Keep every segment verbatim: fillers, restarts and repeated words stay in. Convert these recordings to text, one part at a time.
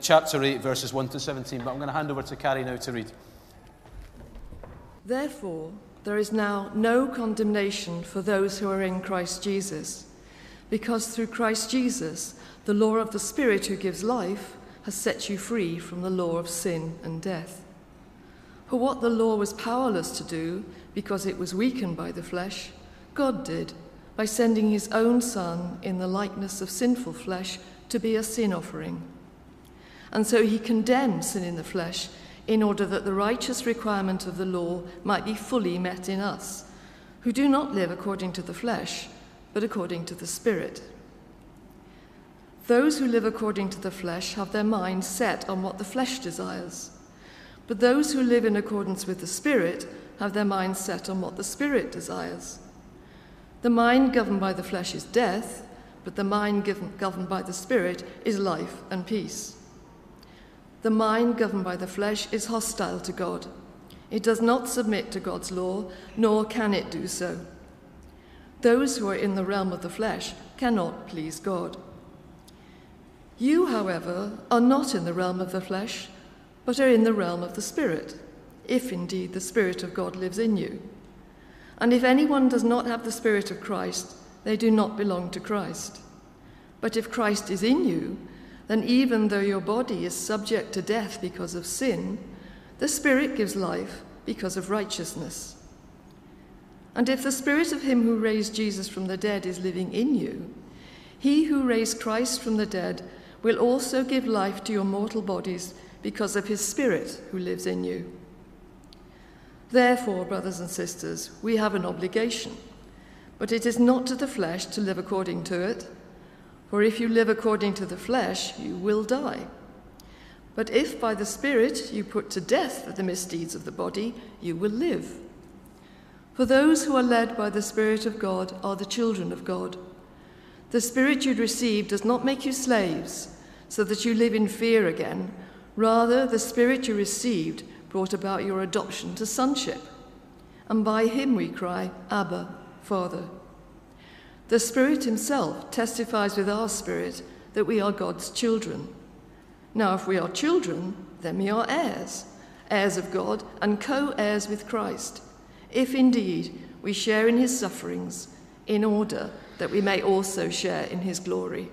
chapter eight, verses one to seventeen, but I'm going to hand over to Carrie now to read. Therefore, there is now no condemnation for those who are in Christ Jesus, because through Christ Jesus, the law of the Spirit who gives life has set you free from the law of sin and death. For what the law was powerless to do, because it was weakened by the flesh, God did, by sending his own Son in the likeness of sinful flesh to be a sin offering. And so he condemned sin in the flesh, in order that the righteous requirement of the law might be fully met in us, who do not live according to the flesh, but according to the Spirit. Those who live according to the flesh have their minds set on what the flesh desires, but those who live in accordance with the Spirit have their minds set on what the Spirit desires. The mind governed by the flesh is death, but the mind given, governed by the Spirit is life and peace. The mind governed by the flesh is hostile to God. It does not submit to God's law, nor can it do so. Those who are in the realm of the flesh cannot please God. You, however, are not in the realm of the flesh, but are in the realm of the Spirit, if indeed the Spirit of God lives in you. And if anyone does not have the Spirit of Christ, they do not belong to Christ. But if Christ is in you, then even though your body is subject to death because of sin, the Spirit gives life because of righteousness. And if the Spirit of him who raised Jesus from the dead is living in you, he who raised Christ from the dead will also give life to your mortal bodies because of his Spirit who lives in you. Therefore, brothers and sisters, we have an obligation, but it is not to the flesh to live according to it. For if you live according to the flesh, you will die. But if by the Spirit you put to death the misdeeds of the body, you will live. For those who are led by the Spirit of God are the children of God. The Spirit you received does not make you slaves, so that you live in fear again. Rather, the Spirit you received brought about your adoption to sonship. And by him we cry, Abba, Father. The Spirit himself testifies with our spirit that we are God's children. Now, if we are children, then we are heirs, heirs of God and co-heirs with Christ, if indeed we share in his sufferings, in order that we may also share in his glory.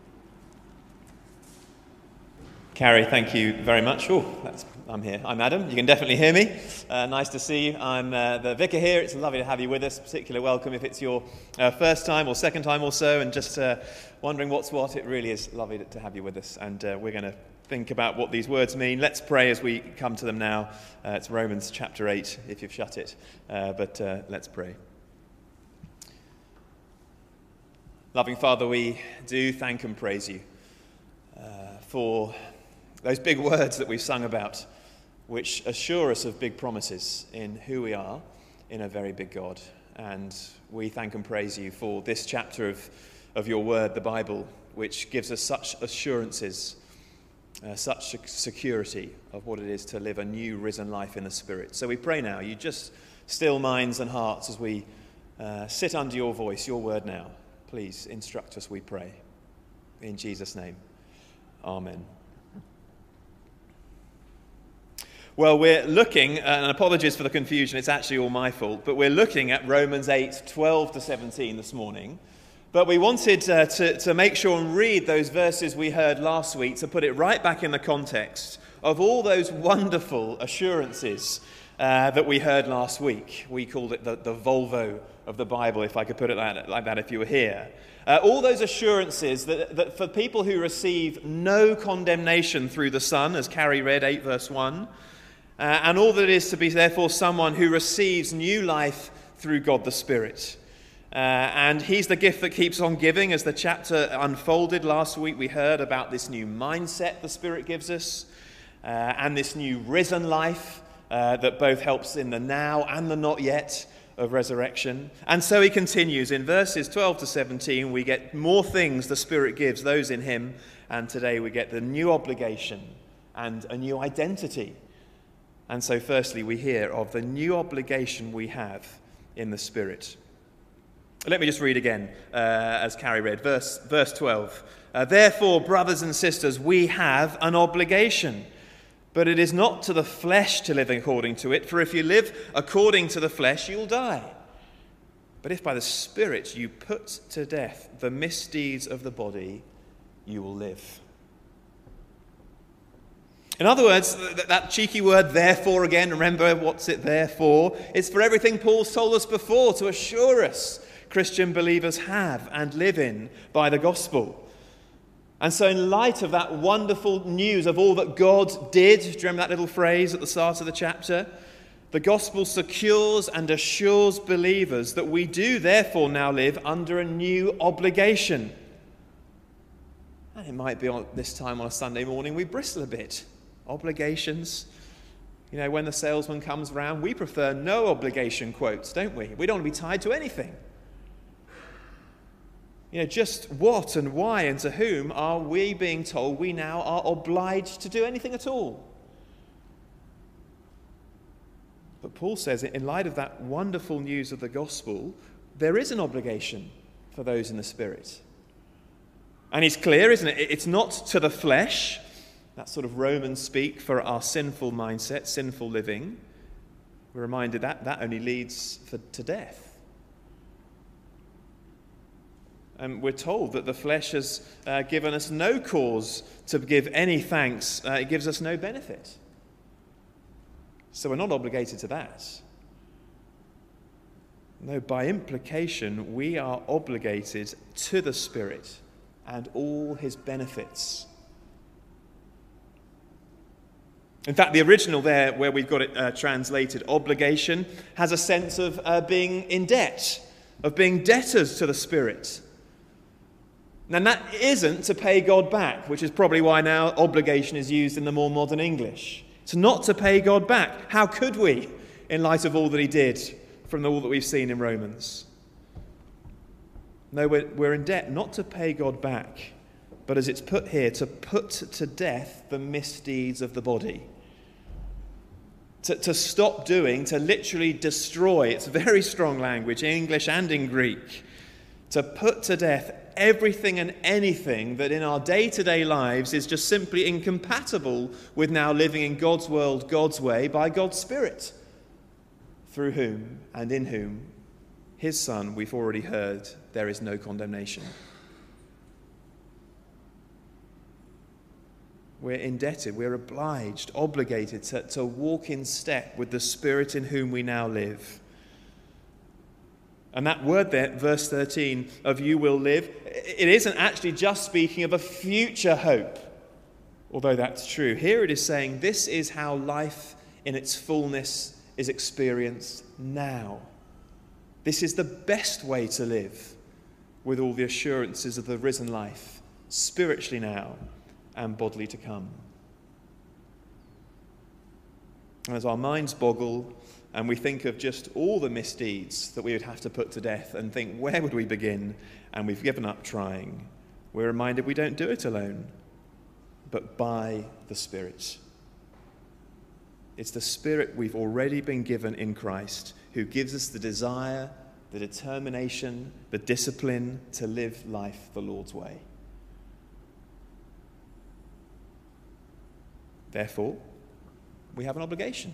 Carrie, thank you very much. Oh, that's, I'm here. I'm Adam. You can definitely hear me. Uh, nice to see you. I'm uh, the vicar here. It's lovely to have you with us. Particular welcome if it's your uh, first time or second time or so, and just uh, wondering what's what. It really is lovely to have you with us, and uh, we're going to think about what these words mean. Let's pray as we come to them now. Uh, it's Romans chapter eight, if you've shut it, uh, but uh, let's pray. Loving Father, we do thank and praise you uh, for those big words that we've sung about, which assure us of big promises in who we are in a very big God. And we thank and praise you for this chapter of, of your word, the Bible, which gives us such assurances, uh, such security of what it is to live a new risen life in the Spirit. So we pray now, you just still minds and hearts as we uh, sit under your voice, your word now. Please instruct us, we pray. In Jesus' name, amen. Well, we're looking, and apologies for the confusion, it's actually all my fault, but we're looking at Romans eight, twelve to seventeen this morning. But we wanted uh, to, to make sure and read those verses we heard last week to put it right back in the context of all those wonderful assurances uh, that we heard last week. We called it the, the Volvo of the Bible, if I could put it like, like that if you were here. Uh, all those assurances that, that for people who receive no condemnation through the Son, as Carrie read eight verse one, Uh, and all that it is to be, therefore, someone who receives new life through God the Spirit. Uh, and he's the gift that keeps on giving. As the chapter unfolded last week, we heard about this new mindset the Spirit gives us, uh, and this new risen life uh, that both helps in the now and the not yet of resurrection. And so he continues. In verses twelve to seventeen, we get more things the Spirit gives those in him. And today we get the new obligation and a new identity. And so firstly, we hear of the new obligation we have in the Spirit. Let me just read again, uh, as Carrie read, verse, verse twelve. Uh, Therefore, brothers and sisters, we have an obligation. But it is not to the flesh to live according to it, for if you live according to the flesh, you'll die. But if by the Spirit you put to death the misdeeds of the body, you will live. In other words, that, that cheeky word, therefore, again, remember what's it there for? It's for everything Paul's told us before, to assure us Christian believers have and live in by the gospel. And so in light of that wonderful news of all that God did, do you remember that little phrase at the start of the chapter? The gospel secures and assures believers that we do therefore now live under a new obligation. And it might be on this time on a Sunday morning we bristle a bit. Obligations. You know, when the salesman comes round, we prefer no obligation quotes, don't we? We don't want to be tied to anything. You know, just what and why and to whom are we being told we now are obliged to do anything at all? But Paul says, in light of that wonderful news of the gospel, there is an obligation for those in the Spirit. And he's clear, isn't it? It's not to the flesh, that sort of Roman speak for our sinful mindset, sinful living. We're reminded that that only leads for, to death. And we're told that the flesh has uh, given us no cause to give any thanks. Uh, it gives us no benefit. So we're not obligated to that. No, by implication, we are obligated to the Spirit and all his benefits. In fact, the original there, where we've got it uh, translated, obligation, has a sense of uh, being in debt, of being debtors to the Spirit. And that isn't to pay God back, which is probably why now obligation is used in the more modern English. It's not to pay God back. How could we, in light of all that he did from all that we've seen in Romans? No, we're, we're in debt not to pay God back, but as it's put here, to put to death the misdeeds of the body. To, to stop doing, to literally destroy. It's very strong language, in English and in Greek. To put to death everything and anything that in our day-to-day lives is just simply incompatible with now living in God's world, God's way, by God's Spirit, through whom and in whom his Son, we've already heard, there is no condemnation. We're indebted, we're obliged, obligated to, to walk in step with the Spirit in whom we now live. And that word there, verse thirteen, of you will live, it isn't actually just speaking of a future hope, although that's true. Here it is saying this is how life in its fullness is experienced now. This is the best way to live with all the assurances of the risen life, spiritually now and bodily to come. And as our minds boggle, and we think of just all the misdeeds that we would have to put to death and think, where would we begin? And we've given up trying. We're reminded we don't do it alone, but by the Spirit. It's the Spirit we've already been given in Christ who gives us the desire, the determination, the discipline to live life the Lord's way. Therefore, we have an obligation.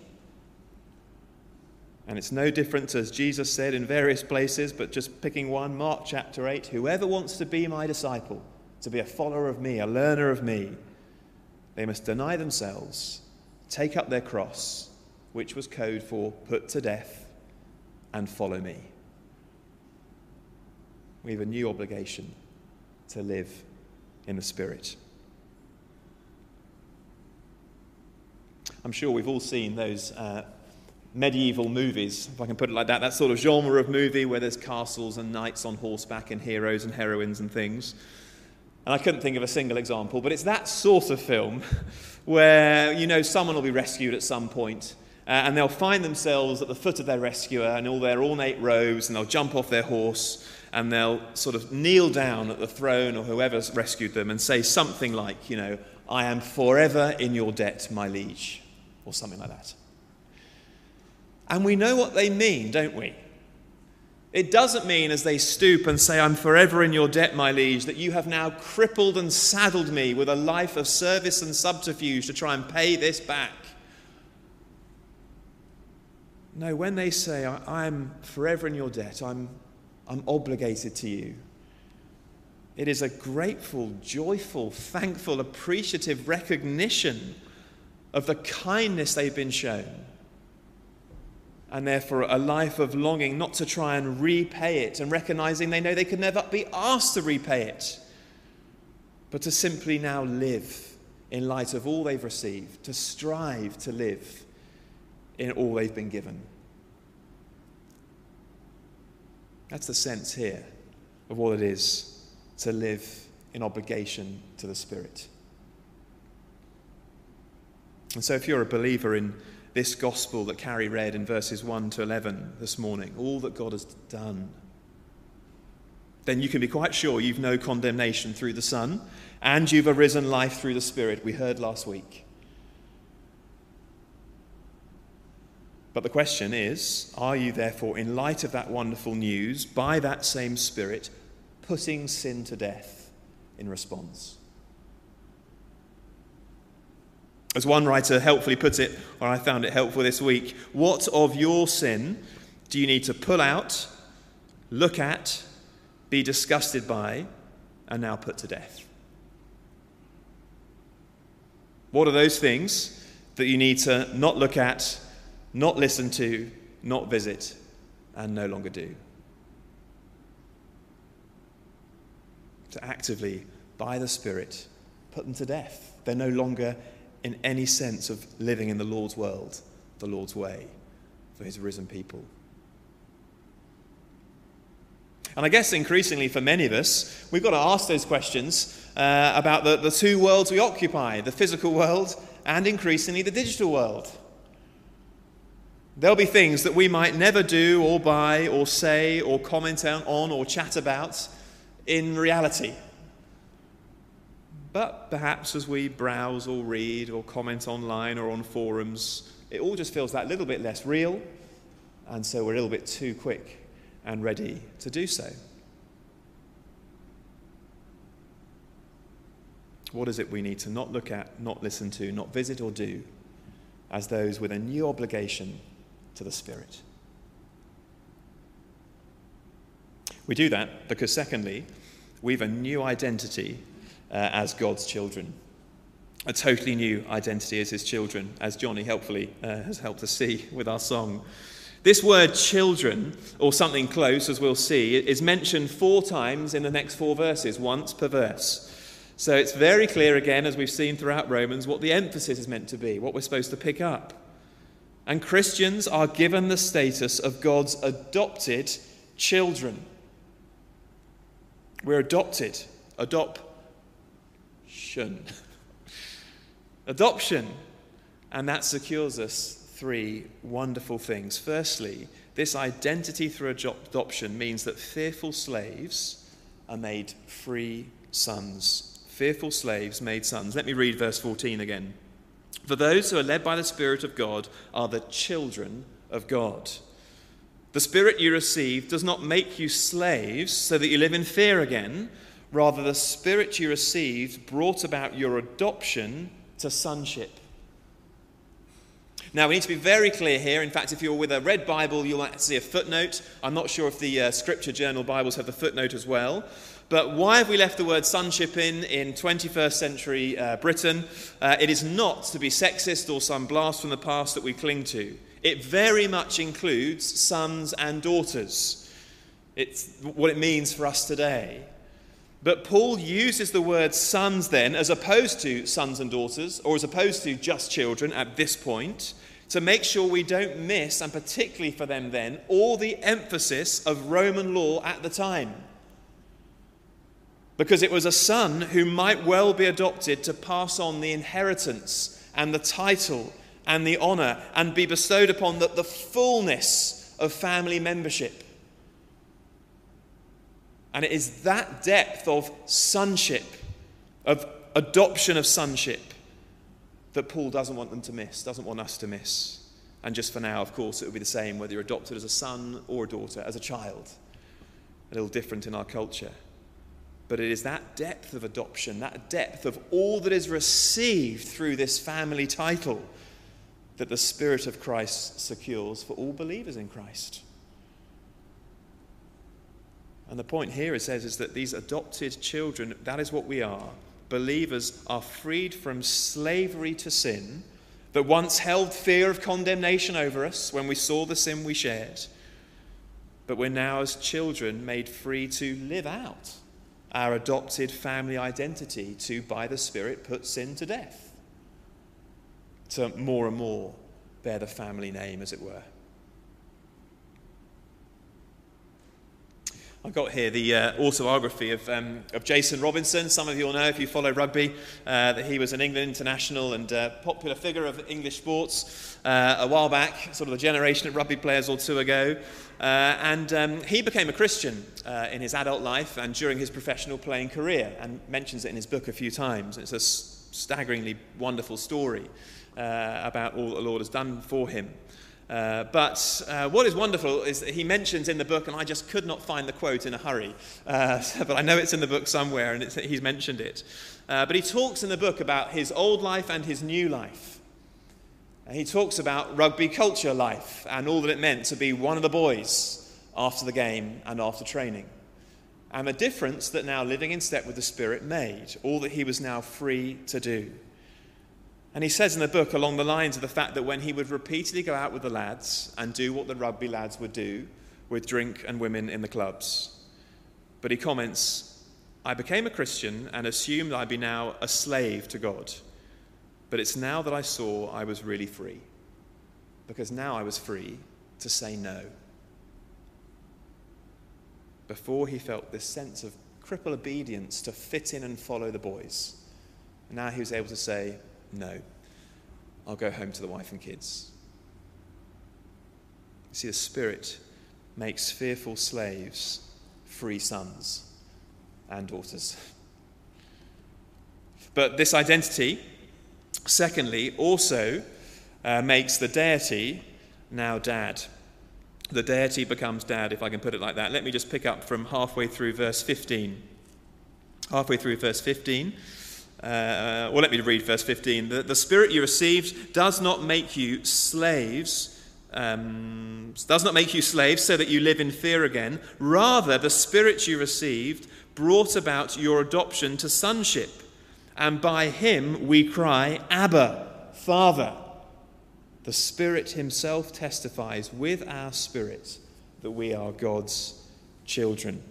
And it's no different, as Jesus said in various places, but just picking one, Mark chapter eight, whoever wants to be my disciple, to be a follower of me, a learner of me, they must deny themselves, take up their cross, which was code for put to death, and follow me. We have a new obligation to live in the Spirit. I'm sure we've all seen those uh, medieval movies, if I can put it like that, that sort of genre of movie where there's castles and knights on horseback and heroes and heroines and things. And I couldn't think of a single example, but it's that sort of film where, you know, someone will be rescued at some point, uh, and they'll find themselves at the foot of their rescuer in all their ornate robes, and they'll jump off their horse and they'll sort of kneel down at the throne or whoever's rescued them and say something like, you know, I am forever in your debt, my liege, or something like that. And we know what they mean, don't we? It doesn't mean as they stoop and say, I'm forever in your debt, my liege, that you have now crippled and saddled me with a life of service and subterfuge to try and pay this back. No, when they say, I am forever in your debt, I'm, I'm obligated to you, it is a grateful, joyful, thankful, appreciative recognition of the kindness they've been shown. And therefore a life of longing not to try and repay it, and recognizing they know they could never be asked to repay it, but to simply now live in light of all they've received, to strive to live in all they've been given. That's the sense here of what it is to live in obligation to the Spirit. And so if you're a believer in this gospel that Carrie read in verses one to eleven this morning, all that God has done, then you can be quite sure you've no condemnation through the Son, and you've a risen life through the Spirit, we heard last week. But the question is, are you therefore, in light of that wonderful news, by that same Spirit, putting sin to death in response? As one writer helpfully puts it, or I found it helpful this week, what of your sin do you need to pull out, look at, be disgusted by, and now put to death? What are those things that you need to not look at, not listen to, not visit, and no longer do? To actively, by the Spirit, put them to death. They're no longer in any sense of living in the Lord's world, the Lord's way, for his risen people. And I guess increasingly for many of us, we've got to ask those questions uh, about the, the two worlds we occupy, the physical world and increasingly the digital world. There'll be things that we might never do or buy or say or comment on or chat about in reality. But perhaps as we browse or read or comment online or on forums, it all just feels that little bit less real, and so we're a little bit too quick and ready to do so. What is it we need to not look at, not listen to, not visit or do, as those with a new obligation to the Spirit? We do that because, secondly, we've a new identity Uh, as God's children. A totally new identity as his children, as Johnny helpfully uh, has helped us see with our song. This word children, or something close as we'll see, is mentioned four times in the next four verses, once per verse. So it's very clear again, as we've seen throughout Romans, what the emphasis is meant to be, what we're supposed to pick up. And Christians are given the status of God's adopted children. We're adopted. Adopt. Adoption. And that secures us three wonderful things. Firstly, this identity through adoption means that fearful slaves are made free sons. Fearful slaves made sons. Let me read verse fourteen again. For those who are led by the Spirit of God are the children of God. The Spirit you received does not make you slaves so that you live in fear again. Rather, the Spirit you received brought about your adoption to sonship. Now, we need to be very clear here. In fact, if you're with a red Bible, you'll see a footnote. I'm not sure if the uh, Scripture Journal Bibles have the footnote as well. But why have we left the word sonship in in twenty-first century uh, Britain? Uh, it is not to be sexist or some blast from the past that we cling to. It very much includes sons and daughters. It's what it means for us today. But Paul uses the word sons then, as opposed to sons and daughters, or as opposed to just children at this point, to make sure we don't miss, and particularly for them then, all the emphasis of Roman law at the time. Because it was a son who might well be adopted to pass on the inheritance and the title and the honour and be bestowed upon the, the fullness of family membership. And it is that depth of sonship, of adoption of sonship, that Paul doesn't want them to miss, doesn't want us to miss. And just for now, of course, it would be the same whether you're adopted as a son or a daughter, as a child. A little different in our culture. But it is that depth of adoption, that depth of all that is received through this family title, that the Spirit of Christ secures for all believers in Christ. And the point here, it says, is that these adopted children, that is what we are. Believers are freed from slavery to sin that once held fear of condemnation over us when we saw the sin we shared. But we're now, as children, made free to live out our adopted family identity, to, by the Spirit, put sin to death, to more and more bear the family name, as it were. I've got here the uh, autobiography of, um, of Jason Robinson. Some of you will know, if you follow rugby, uh, that he was an England international and uh, popular figure of English sports uh, a while back, sort of a generation of rugby players or two ago. Uh, and um, he became a Christian uh, in his adult life and during his professional playing career, and mentions it in his book a few times. It's a s- staggeringly wonderful story uh, about all that the Lord has done for him. Uh, but uh, what is wonderful is that he mentions in the book, and I just could not find the quote in a hurry, uh, but I know it's in the book somewhere, and it's, he's mentioned it. Uh, but he talks in the book about his old life and his new life. And he talks about rugby culture life and all that it meant to be one of the boys after the game and after training. And the difference that now living in step with the Spirit made, all that he was now free to do. And he says in the book along the lines of the fact that when he would repeatedly go out with the lads and do what the rugby lads would do with drink and women in the clubs. But he comments, I became a Christian and assumed I'd be now a slave to God. But it's now that I saw I was really free. Because now I was free to say no. Before he felt this sense of cripple obedience to fit in and follow the boys. And now he was able to say, no, I'll go home to the wife and kids. You see, the Spirit makes fearful slaves free sons and daughters. But this identity, secondly, also uh, makes the deity now dad. The deity becomes dad, if I can put it like that. Let me just pick up from halfway through verse fifteen. Halfway through verse fifteen. Uh, well, let me read verse fifteen. The, the Spirit you received does not make you slaves, um, does not make you slaves so that you live in fear again. Rather, the Spirit you received brought about your adoption to sonship. And by him we cry, Abba, Father. The Spirit himself testifies with our spirit that we are God's children.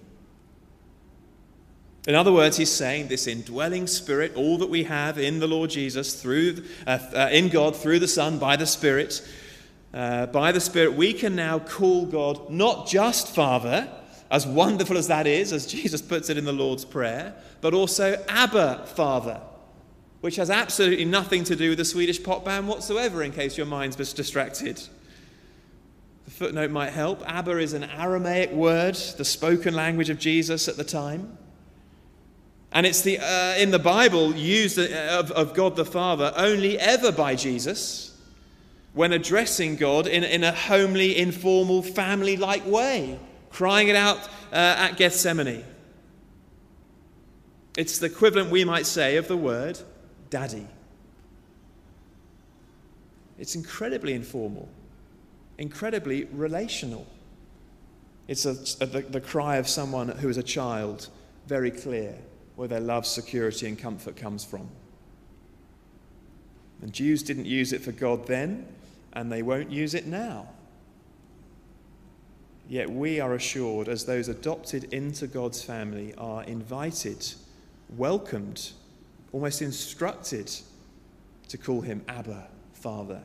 In other words, he's saying this indwelling Spirit, all that we have in the Lord Jesus, through uh, uh, in God, through the Son, by the Spirit, uh, by the Spirit, we can now call God not just Father, as wonderful as that is, as Jesus puts it in the Lord's Prayer, but also Abba, Father, which has absolutely nothing to do with the Swedish pop band whatsoever, in case your mind's just distracted. The footnote might help. Abba is an Aramaic word, the spoken language of Jesus at the time. And it's the uh, in the Bible used of, of God the Father only ever by Jesus when addressing God in, in a homely, informal, family-like way, crying it out uh, at Gethsemane. It's the equivalent, we might say, of the word daddy. It's incredibly informal, incredibly relational. It's a, a, the, the cry of someone who is a child, very clear where their love, security and comfort comes from. And Jews didn't use it for God then, and they won't use it now. Yet we are assured, as those adopted into God's family, are invited, welcomed, almost instructed to call him Abba, Father.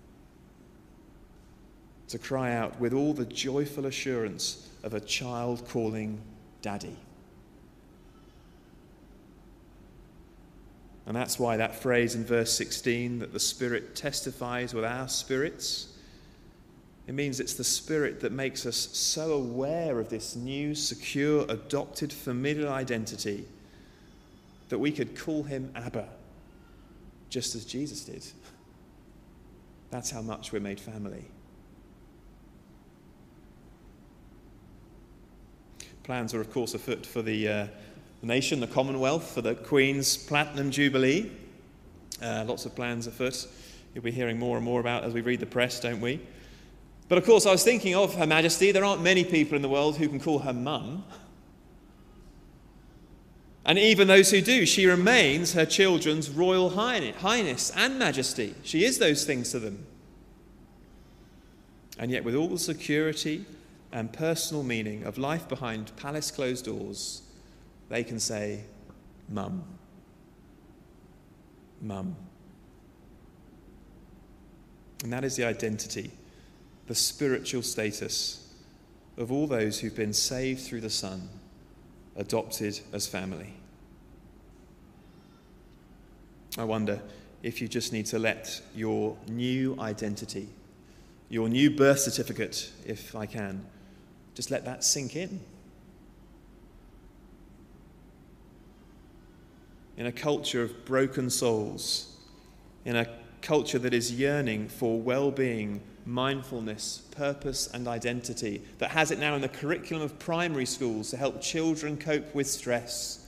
To cry out with all the joyful assurance of a child calling Daddy. And that's why that phrase in verse sixteen, that the Spirit testifies with our spirits, it means it's the Spirit that makes us so aware of this new, secure, adopted, familiar identity that we could call him Abba, just as Jesus did. That's how much we're made family. Plans are, of course, afoot for the, uh, the nation, the Commonwealth, for the Queen's Platinum Jubilee. Uh, lots of plans afoot. You'll be hearing more and more about as we read the press, don't we? But of course, I was thinking of Her Majesty. There aren't many people in the world who can call her mum. And even those who do, she remains her children's royal highness and majesty. She is those things to them. And yet, with all the security and personal meaning of life behind palace closed doors, they can say, Mum. Mum. And that is the identity, the spiritual status of all those who've been saved through the Son, adopted as family. I wonder if you just need to let your new identity, your new birth certificate, if I can, just let that sink in. In a culture of broken souls, in a culture that is yearning for well-being, mindfulness, purpose and identity, that has it now in the curriculum of primary schools to help children cope with stress.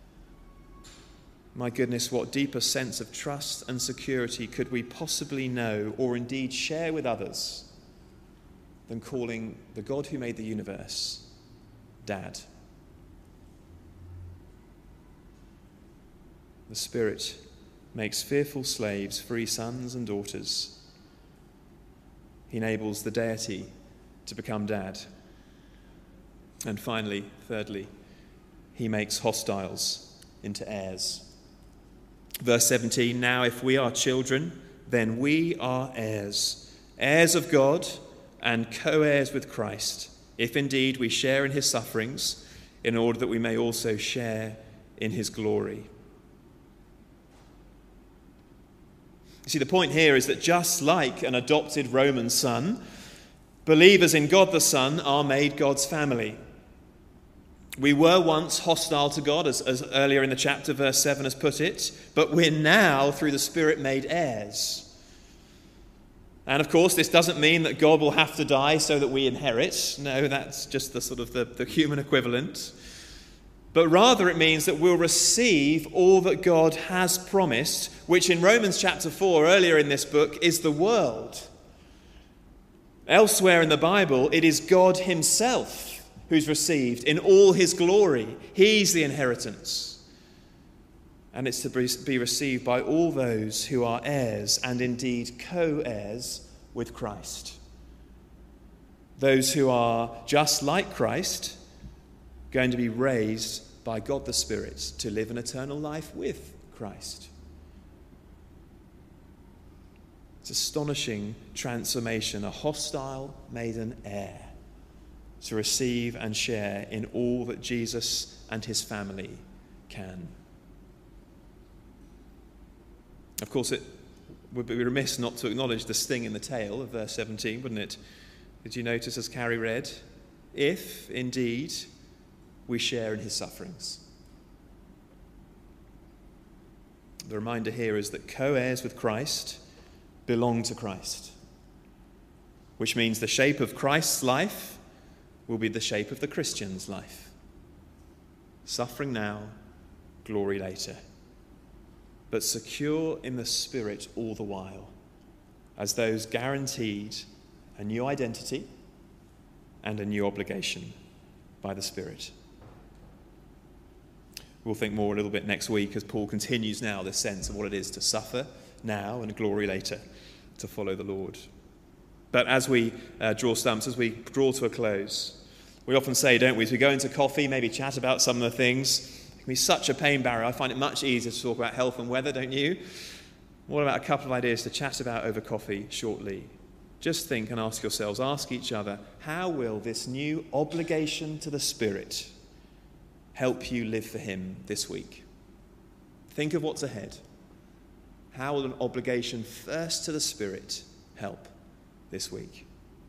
My goodness, what deeper sense of trust and security could we possibly know or indeed share with others than calling the God who made the universe Dad? The Spirit makes fearful slaves free sons and daughters. He enables the deity to become Dad. And finally, thirdly, he makes hostiles into heirs. Verse seventeen, now if we are children, then we are heirs, heirs of God and co-heirs with Christ, if indeed we share in his sufferings, in order that we may also share in his glory. You see, the point here is that just like an adopted Roman son, believers in God the Son are made God's family. We were once hostile to God, as, as earlier in the chapter, verse seven has put it, but we're now, through the Spirit, made heirs. And of course, this doesn't mean that God will have to die so that we inherit. No, that's just the sort of the, the human equivalent. But rather it means that we'll receive all that God has promised, which in Romans chapter four, earlier in this book, is the world. Elsewhere in the Bible, it is God himself who's received in all his glory. He's the inheritance. And it's to be received by all those who are heirs and indeed co-heirs with Christ. Those who are just like Christ, going to be raised by God the Spirit to live an eternal life with Christ. It's astonishing transformation, a hostile made an heir to receive and share in all that Jesus and his family can. Of course, it would be remiss not to acknowledge the sting in the tail of verse seventeen, wouldn't it? Did you notice, as Carrie read, if indeed we share in his sufferings? The reminder here is that co-heirs with Christ belong to Christ, which means the shape of Christ's life will be the shape of the Christian's life. Suffering now, glory later, but secure in the Spirit all the while, as those guaranteed a new identity and a new obligation by the Spirit. We'll think more a little bit next week as Paul continues now this sense of what it is to suffer now and glory later, to follow the Lord. But as we uh, draw stumps, as we draw to a close, we often say, don't we, as we go into coffee, maybe chat about some of the things, it can be such a pain barrier. I find it much easier to talk about health and weather, don't you? What about a couple of ideas to chat about over coffee shortly? Just think and ask yourselves, ask each other, how will this new obligation to the Spirit help you live for him this week? Think of what's ahead. How will an obligation first to the Spirit help this week?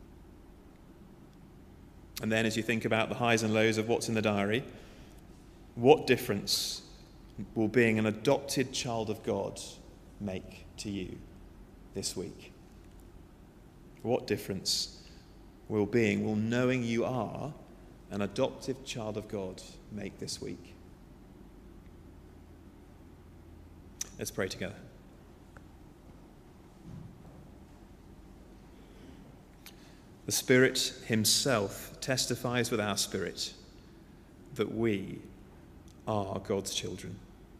And then as you think about the highs and lows of what's in the diary, what difference will being an adopted child of God make to you this week? What difference will being, will knowing you are an adoptive child of God make this week? Let's pray together. The Spirit himself testifies with our spirit that we are God's children.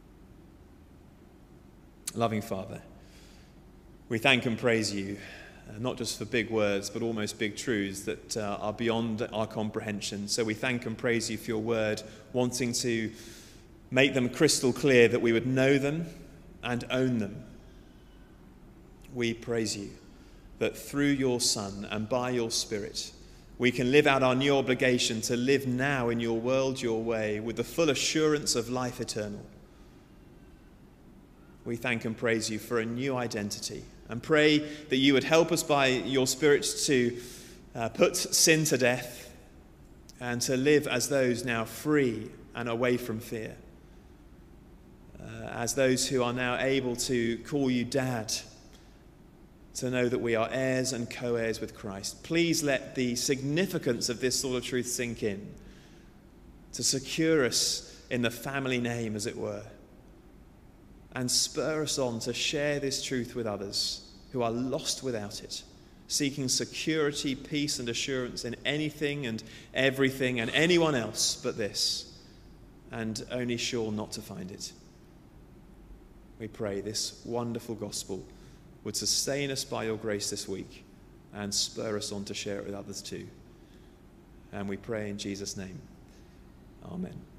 Loving Father, we thank and praise you, uh, not just for big words, but almost big truths that uh, are beyond our comprehension. So we thank and praise you for your word, wanting to make them crystal clear that we would know them and own them. We praise you that through your Son and by your Spirit, we can live out our new obligation to live now in your world, your way, with the full assurance of life eternal. We thank and praise you for a new identity and pray that you would help us by your Spirit to uh, put sin to death and to live as those now free and away from fear, uh, as those who are now able to call you Dad, to know that we are heirs and co-heirs with Christ. Please let the significance of this sort of truth sink in, to secure us in the family name, as it were, and spur us on to share this truth with others who are lost without it, seeking security, peace, and assurance in anything and everything and anyone else but this, and only sure not to find it. We pray this wonderful gospel would sustain us by your grace this week and spur us on to share it with others too. And we pray in Jesus' name. Amen.